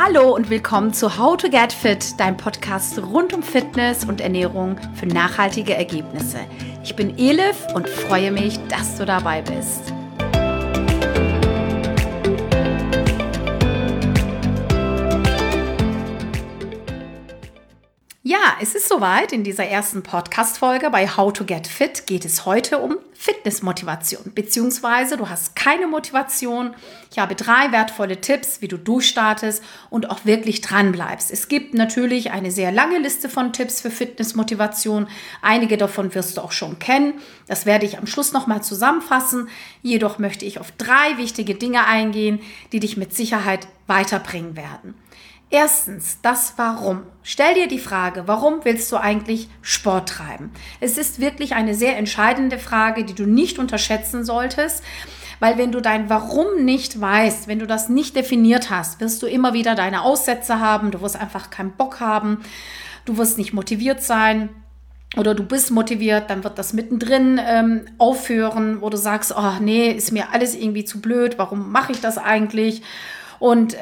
Hallo und willkommen zu How to Get Fit, dein Podcast rund um Fitness und Ernährung für nachhaltige Ergebnisse. Ich bin Elif und freue mich, dass du dabei bist. Ja, es ist soweit. In dieser ersten Podcast-Folge bei How to Get Fit geht es heute um Fitnessmotivation, beziehungsweise du hast keine Motivation. Ich habe 3 wertvolle Tipps, wie du durchstartest und auch wirklich dran bleibst. Es gibt natürlich eine sehr lange Liste von Tipps für Fitnessmotivation. Einige davon wirst du auch schon kennen. Das werde ich am Schluss nochmal zusammenfassen. Jedoch möchte ich auf 3 wichtige Dinge eingehen, die dich mit Sicherheit weiterbringen werden. Erstens, das Warum. Stell dir die Frage, warum willst du eigentlich Sport treiben? Es ist wirklich eine sehr entscheidende Frage, die du nicht unterschätzen solltest, weil wenn du dein Warum nicht weißt, wenn du das nicht definiert hast, wirst du immer wieder deine Aussätze haben, du wirst einfach keinen Bock haben, du wirst nicht motiviert sein. Oder du bist motiviert, dann wird das mittendrin aufhören, wo du sagst, oh nee, ist mir alles irgendwie zu blöd, warum mache ich das eigentlich? Und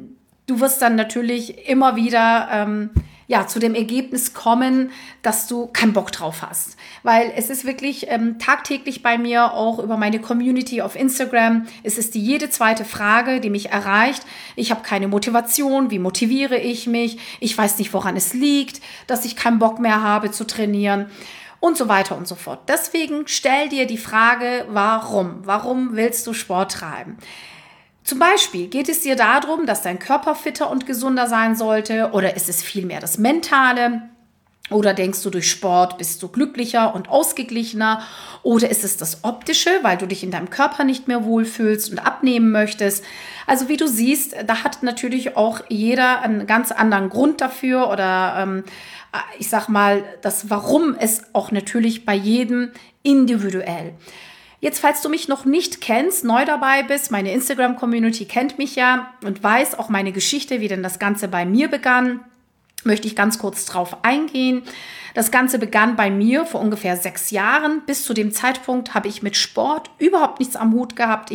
du wirst dann natürlich immer wieder zu dem Ergebnis kommen, dass du keinen Bock drauf hast. Weil es ist wirklich tagtäglich bei mir, auch über meine Community auf Instagram, es ist jede zweite Frage, die mich erreicht. Ich habe keine Motivation, wie motiviere ich mich? Ich weiß nicht, woran es liegt, dass ich keinen Bock mehr habe zu trainieren. Und so weiter und so fort. Deswegen stell dir die Frage, warum? Warum willst du Sport treiben? Zum Beispiel geht es dir darum, dass dein Körper fitter und gesunder sein sollte, oder ist es vielmehr das Mentale? Oder denkst du, durch Sport bist du glücklicher und ausgeglichener? Oder ist es das Optische, weil du dich in deinem Körper nicht mehr wohlfühlst und abnehmen möchtest? Also wie du siehst, da hat natürlich auch jeder einen ganz anderen Grund dafür oder ich sag mal, das Warum ist auch natürlich bei jedem individuell. Jetzt, falls du mich noch nicht kennst, neu dabei bist, meine Instagram-Community kennt mich ja und weiß auch meine Geschichte, wie denn das Ganze bei mir begann, möchte ich ganz kurz drauf eingehen. Das Ganze begann bei mir vor ungefähr 6 Jahren. Bis zu dem Zeitpunkt habe ich mit Sport überhaupt nichts am Hut gehabt.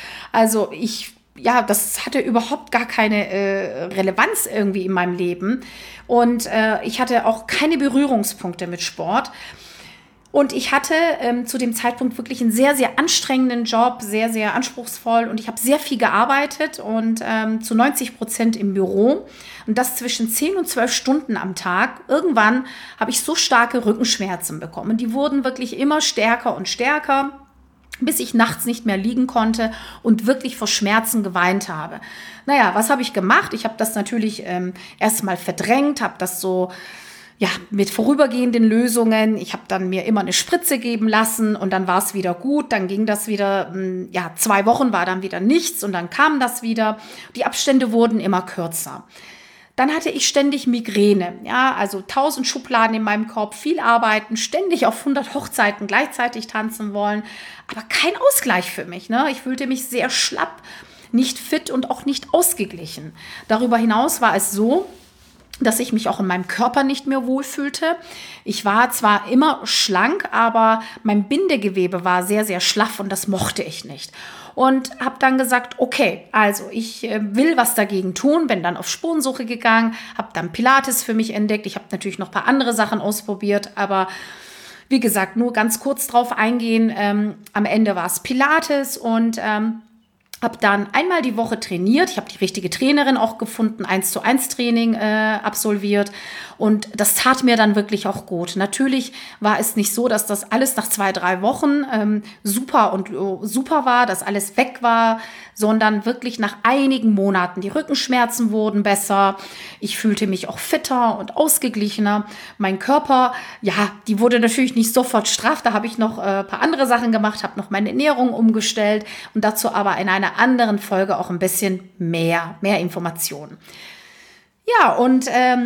Das hatte überhaupt gar keine Relevanz irgendwie in meinem Leben. Und ich hatte auch keine Berührungspunkte mit Sport. Und ich hatte zu dem Zeitpunkt wirklich einen sehr, sehr anstrengenden Job, sehr, sehr anspruchsvoll. Und ich habe sehr viel gearbeitet und zu 90% im Büro. Und das zwischen 10 und 12 Stunden am Tag. Irgendwann habe ich so starke Rückenschmerzen bekommen. Die wurden wirklich immer stärker und stärker, bis ich nachts nicht mehr liegen konnte und wirklich vor Schmerzen geweint habe. Naja, was habe ich gemacht? Ich habe das natürlich erst mal verdrängt, habe das so mit vorübergehenden Lösungen. Ich habe dann mir immer eine Spritze geben lassen und dann war es wieder gut. Dann ging das wieder, 2 Wochen war dann wieder nichts und dann kam das wieder. Die Abstände wurden immer kürzer. Dann hatte ich ständig Migräne, also 1000 Schubladen in meinem Kopf, viel arbeiten, ständig auf 100 Hochzeiten gleichzeitig tanzen wollen, aber kein Ausgleich für mich. Ich fühlte mich sehr schlapp, nicht fit und auch nicht ausgeglichen. Darüber hinaus war es so, dass ich mich auch in meinem Körper nicht mehr wohlfühlte. Ich war zwar immer schlank, aber mein Bindegewebe war sehr, sehr schlaff und das mochte ich nicht. Und habe dann gesagt, okay, also ich will was dagegen tun, bin dann auf Spurensuche gegangen, habe dann Pilates für mich entdeckt. Ich habe natürlich noch ein paar andere Sachen ausprobiert, aber wie gesagt, nur ganz kurz drauf eingehen. Am Ende war es Pilates und habe dann einmal die Woche trainiert. Ich habe die richtige Trainerin auch gefunden, 1:1 Training absolviert. Und das tat mir dann wirklich auch gut. Natürlich war es nicht so, dass das alles nach 2-3 Wochen super war, dass alles weg war, sondern wirklich nach einigen Monaten. Die Rückenschmerzen wurden besser. Ich fühlte mich auch fitter und ausgeglichener. Mein Körper, die wurde natürlich nicht sofort straff. Da habe ich noch ein paar andere Sachen gemacht, habe noch meine Ernährung umgestellt und dazu aber in einer anderen Folge auch ein bisschen mehr Informationen. Ja, und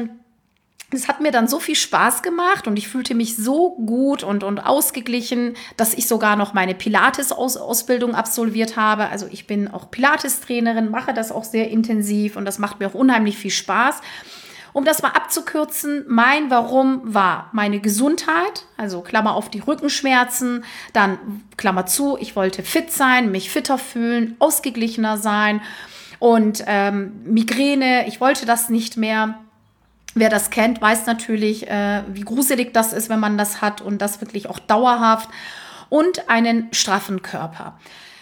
es hat mir dann so viel Spaß gemacht und ich fühlte mich so gut und ausgeglichen, dass ich sogar noch meine Pilates-Ausbildung absolviert habe. Also ich bin auch Pilates-Trainerin, mache das auch sehr intensiv und das macht mir auch unheimlich viel Spaß. Um das mal abzukürzen, mein Warum war meine Gesundheit, also Klammer auf die Rückenschmerzen, dann Klammer zu, ich wollte fit sein, mich fitter fühlen, ausgeglichener sein Und Migräne, ich wollte das nicht mehr. Wer das kennt, weiß natürlich, wie gruselig das ist, wenn man das hat und das wirklich auch dauerhaft. Und einen straffen Körper.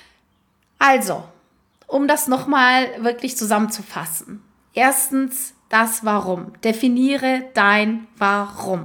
Also, um das nochmal wirklich zusammenzufassen. Erstens, das Warum. Definiere dein Warum.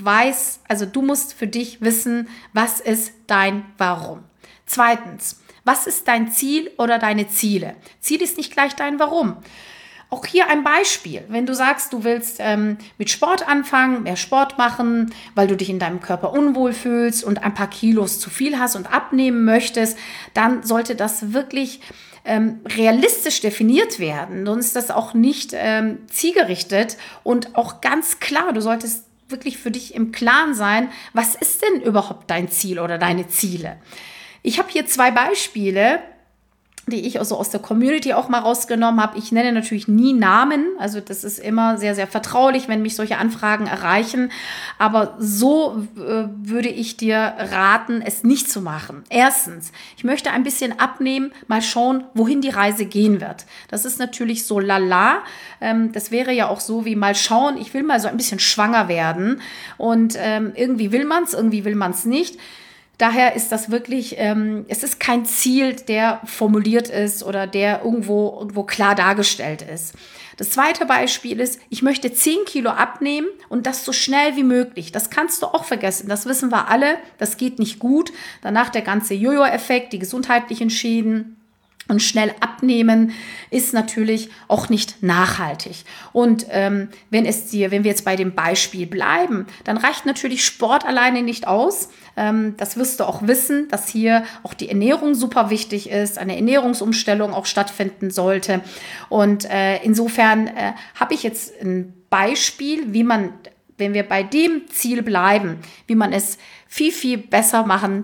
Also du musst für dich wissen, was ist dein Warum. Zweitens, was ist dein Ziel oder deine Ziele? Ziel ist nicht gleich dein Warum. Auch hier ein Beispiel. Wenn du sagst, du willst mit Sport anfangen, mehr Sport machen, weil du dich in deinem Körper unwohl fühlst und ein paar Kilos zu viel hast und abnehmen möchtest, dann sollte das wirklich realistisch definiert werden. Sonst ist das auch nicht zielgerichtet und auch ganz klar. Du solltest wirklich für dich im Klaren sein, was ist denn überhaupt dein Ziel oder deine Ziele? Ich habe hier 2 Beispiele, die ich also aus der Community auch mal rausgenommen habe. Ich nenne natürlich nie Namen, also das ist immer sehr, sehr vertraulich, wenn mich solche Anfragen erreichen. Aber so würde ich dir raten, es nicht zu machen. Erstens, ich möchte ein bisschen abnehmen, mal schauen, wohin die Reise gehen wird. Das ist natürlich so lala. Das wäre ja auch so wie mal schauen, ich will mal so ein bisschen schwanger werden. Und irgendwie will man es nicht. Daher ist das wirklich, es ist kein Ziel, der formuliert ist oder der irgendwo klar dargestellt ist. Das zweite Beispiel ist, ich möchte 10 Kilo abnehmen und das so schnell wie möglich. Das kannst du auch vergessen, das wissen wir alle, das geht nicht gut. Danach der ganze Jojo-Effekt, die gesundheitlichen Schäden. Und schnell abnehmen ist natürlich auch nicht nachhaltig. Und wenn wir jetzt bei dem Beispiel bleiben, dann reicht natürlich Sport alleine nicht aus. Das wirst du auch wissen, dass hier auch die Ernährung super wichtig ist, eine Ernährungsumstellung auch stattfinden sollte. Und insofern habe ich jetzt ein Beispiel, wie man, wenn wir bei dem Ziel bleiben, wie man es viel, viel besser machen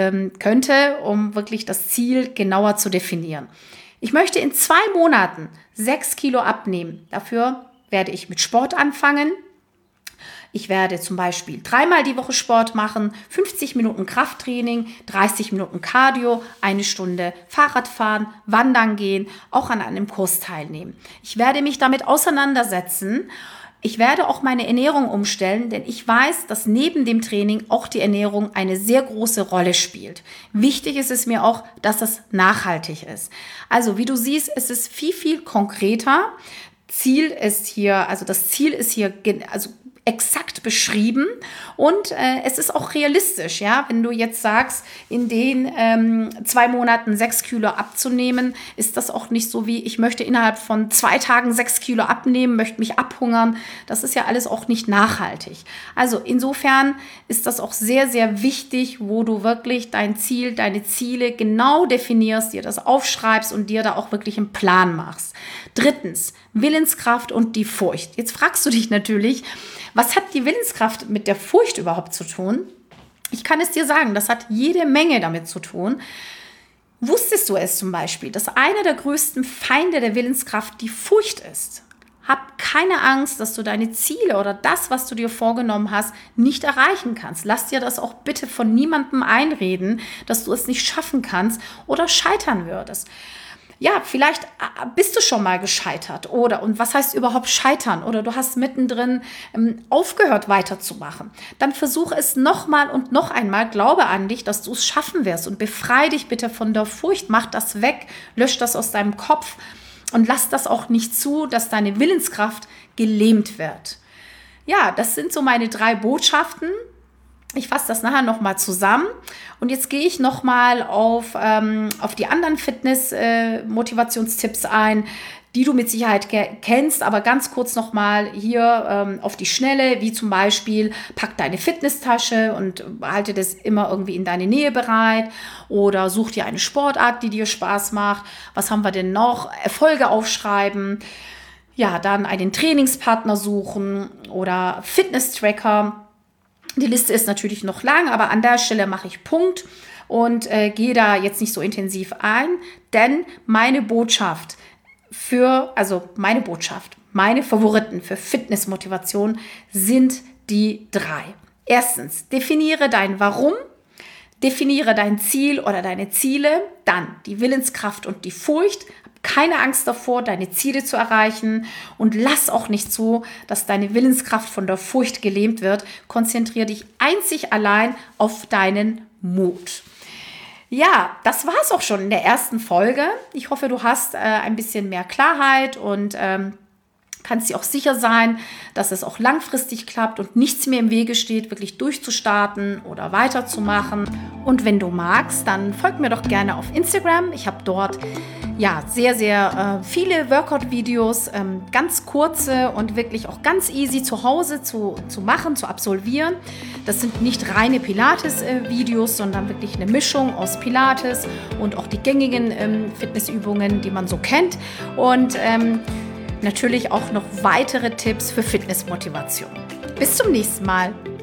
könnte, um wirklich das Ziel genauer zu definieren. Ich möchte in 2 Monaten 6 Kilo abnehmen. Dafür werde ich mit Sport anfangen. Ich werde zum Beispiel 3-mal die Woche Sport machen, 50 Minuten Krafttraining, 30 Minuten Cardio, 1 Stunde Fahrrad fahren, wandern gehen, auch an einem Kurs teilnehmen. Ich werde mich damit auseinandersetzen. Ich werde auch meine Ernährung umstellen, denn ich weiß, dass neben dem Training auch die Ernährung eine sehr große Rolle spielt. Wichtig ist es mir auch, dass es nachhaltig ist. Also wie du siehst, es ist viel, viel konkreter. Das Ziel ist hier exakt beschrieben und es ist auch realistisch, ja, wenn du jetzt sagst, in den 2 Monaten 6 Kilo abzunehmen, ist das auch nicht so wie, ich möchte innerhalb von 2 Tagen 6 Kilo abnehmen, möchte mich abhungern, das ist ja alles auch nicht nachhaltig. Also insofern ist das auch sehr, sehr wichtig, wo du wirklich dein Ziel, deine Ziele genau definierst, dir das aufschreibst und dir da auch wirklich einen Plan machst. Drittens, Willenskraft und die Furcht. Jetzt fragst du dich natürlich, was hat die Willenskraft mit der Furcht überhaupt zu tun? Ich kann es dir sagen, das hat jede Menge damit zu tun. Wusstest du es zum Beispiel, dass einer der größten Feinde der Willenskraft die Furcht ist? Hab keine Angst, dass du deine Ziele oder das, was du dir vorgenommen hast, nicht erreichen kannst. Lass dir das auch bitte von niemandem einreden, dass du es nicht schaffen kannst oder scheitern würdest. Ja, vielleicht bist du schon mal gescheitert und was heißt überhaupt scheitern? Oder du hast mittendrin aufgehört weiterzumachen. Dann versuche es nochmal und noch einmal, glaube an dich, dass du es schaffen wirst und befreie dich bitte von der Furcht, mach das weg, lösch das aus deinem Kopf und lass das auch nicht zu, dass deine Willenskraft gelähmt wird. Ja, das sind so meine 3 Botschaften. Ich fasse das nachher nochmal zusammen und jetzt gehe ich nochmal auf die anderen Fitness-Motivationstipps ein, die du mit Sicherheit kennst, aber ganz kurz nochmal hier auf die Schnelle, wie zum Beispiel, pack deine Fitnesstasche und halte das immer irgendwie in deine Nähe bereit oder such dir eine Sportart, die dir Spaß macht. Was haben wir denn noch? Erfolge aufschreiben, ja, dann einen Trainingspartner suchen oder Fitness-Tracker. Die Liste ist natürlich noch lang, aber an der Stelle mache ich Punkt und gehe da jetzt nicht so intensiv ein, denn meine Favoriten für Fitnessmotivation sind die 3. Erstens, definiere dein Warum, definiere dein Ziel oder deine Ziele, dann die Willenskraft und die Furcht. keine Angst davor, deine Ziele zu erreichen und lass auch nicht zu, dass deine Willenskraft von der Furcht gelähmt wird. Konzentriere dich einzig allein auf deinen Mut. Ja, das war es auch schon in der ersten Folge. Ich hoffe, du hast ein bisschen mehr Klarheit und kannst dir auch sicher sein, dass es auch langfristig klappt und nichts mehr im Wege steht, wirklich durchzustarten oder weiterzumachen. Und wenn du magst, dann folg mir doch gerne auf Instagram. Ich habe dort sehr, sehr viele Workout-Videos, ganz kurze und wirklich auch ganz easy zu Hause zu machen, zu absolvieren. Das sind nicht reine Pilates-Videos, sondern wirklich eine Mischung aus Pilates und auch die gängigen Fitnessübungen, die man so kennt. Und natürlich auch noch weitere Tipps für Fitnessmotivation. Bis zum nächsten Mal.